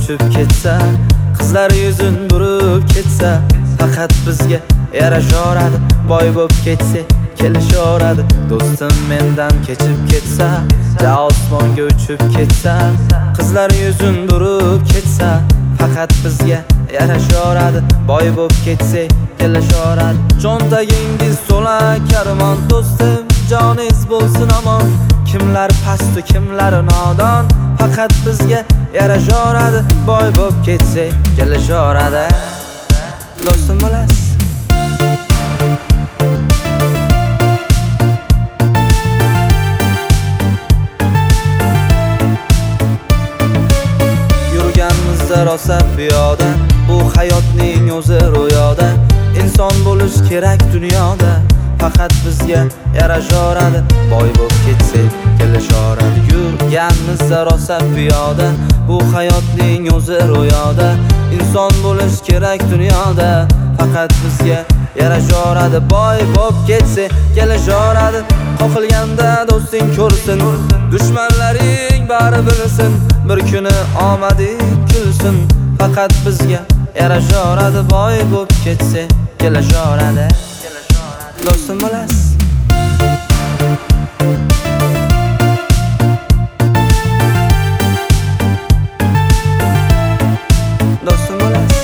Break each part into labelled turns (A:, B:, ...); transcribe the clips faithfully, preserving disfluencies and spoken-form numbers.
A: uchib ketsa, qizlar yuzin burib ketsa, faqat bizga yarashaveradi. Boy bo'lib ketsa kelishaveradi. Do'stim mendan kechib ketsa, ja osmonga uchib ketsa, qizlar yuzin burib ketsa, faqat bizga yarashaveradi. Boy bo'lib ketsa kelishaveradi. Cho'ntagingiz to'la karvon, do'stim joningiz bo'lsin amon. Kimlar past, kimlar nodon, faqat bizga yarashaveradi. Boy bo'lib ketsa kelishaveradi. Do'stim bo'lasiz. Yurganimizda rosa piyoda, bu hayotning o'zi ro'yoda. Inson bo'lish kerak dunyoda, faqat bizga yarashaveradi. Boy bo'lib ketsa kelishaveradi. Yurganimizda rosa piyoda, bu hayotning o'zi ro'yoda. Inson bo'lish kerak dunyoda, faqat bizga yarashaveradi. Boy bo'lib ketsa kelishaveradi. Qoqilganda do'sting ko'rsin, dushmanlaring bari bilsin, bir kuni omading kulsin, faqat bizga yarashaveradi. Boy bo'lib ketsa kelishaveradi. Do'stim bo'lasiz. Do'stim bo'lasiz.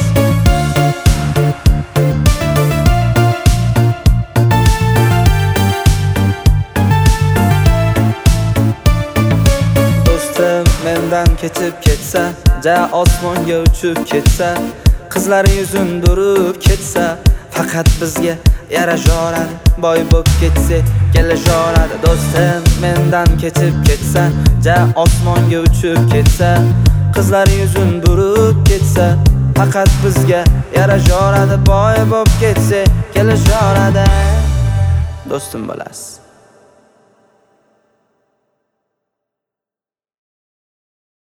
A: Do'stim mendan kechib ketsa, ja osmonga uchib ketsa, qizlar yuzin burib ketsa, faqat bizga yarashaveradi. Boy bo'lib ketsa kelishaveradi. Do'stim mendan kechib ketsa, ja osmonga uchib ketsa, qizlar yuzin burib ketsa, faqat bizga yarashaveradi. Boy bo'lib ketsa kelishaveradi. Do'stim bo'lasiz.